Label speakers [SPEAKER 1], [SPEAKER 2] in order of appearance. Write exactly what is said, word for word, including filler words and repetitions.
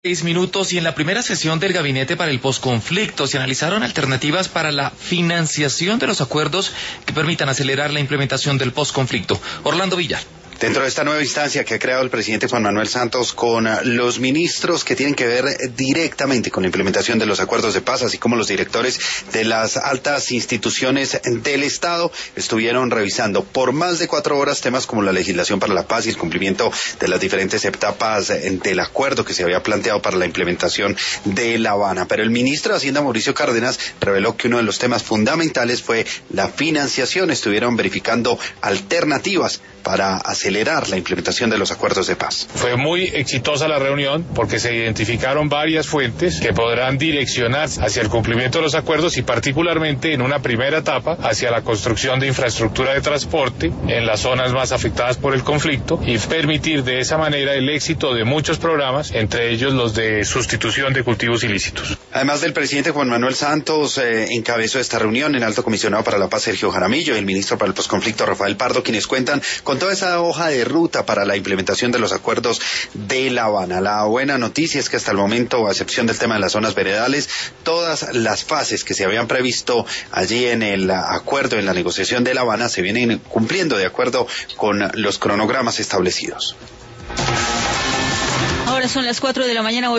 [SPEAKER 1] Seis minutos y en la primera sesión del Gabinete para el Posconflicto se analizaron alternativas para la financiación de los acuerdos que permitan acelerar la implementación del posconflicto. Orlando Villar.
[SPEAKER 2] Dentro de esta nueva instancia que ha creado el presidente Juan Manuel Santos con los ministros que tienen que ver directamente con la implementación de los acuerdos de paz, así como los directores de las altas instituciones del Estado, estuvieron revisando por más de cuatro horas temas como la legislación para la paz y el cumplimiento de las diferentes etapas del acuerdo que se había planteado para la implementación de La Habana. Pero el ministro de Hacienda, Mauricio Cárdenas, reveló que uno de los temas fundamentales fue la financiación. Estuvieron verificando alternativas para acelerar la implementación de los acuerdos de paz.
[SPEAKER 3] Fue muy exitosa la reunión porque se identificaron varias fuentes que podrán direccionar hacia el cumplimiento de los acuerdos y particularmente en una primera etapa hacia la construcción de infraestructura de transporte en las zonas más afectadas por el conflicto y permitir de esa manera el éxito de muchos programas, entre ellos los de sustitución de cultivos ilícitos.
[SPEAKER 2] Además del presidente Juan Manuel Santos, eh, encabezó esta reunión el alto comisionado para la paz Sergio Jaramillo y el ministro para el posconflicto Rafael Pardo, quienes cuentan con toda esa hoja de ruta para la implementación de los acuerdos de La Habana. La buena noticia es que hasta el momento, a excepción del tema de las zonas veredales, todas las fases que se habían previsto allí en el acuerdo, en la negociación de La Habana, se vienen cumpliendo de acuerdo con los cronogramas establecidos.
[SPEAKER 4] Ahora son las cuatro de la mañana.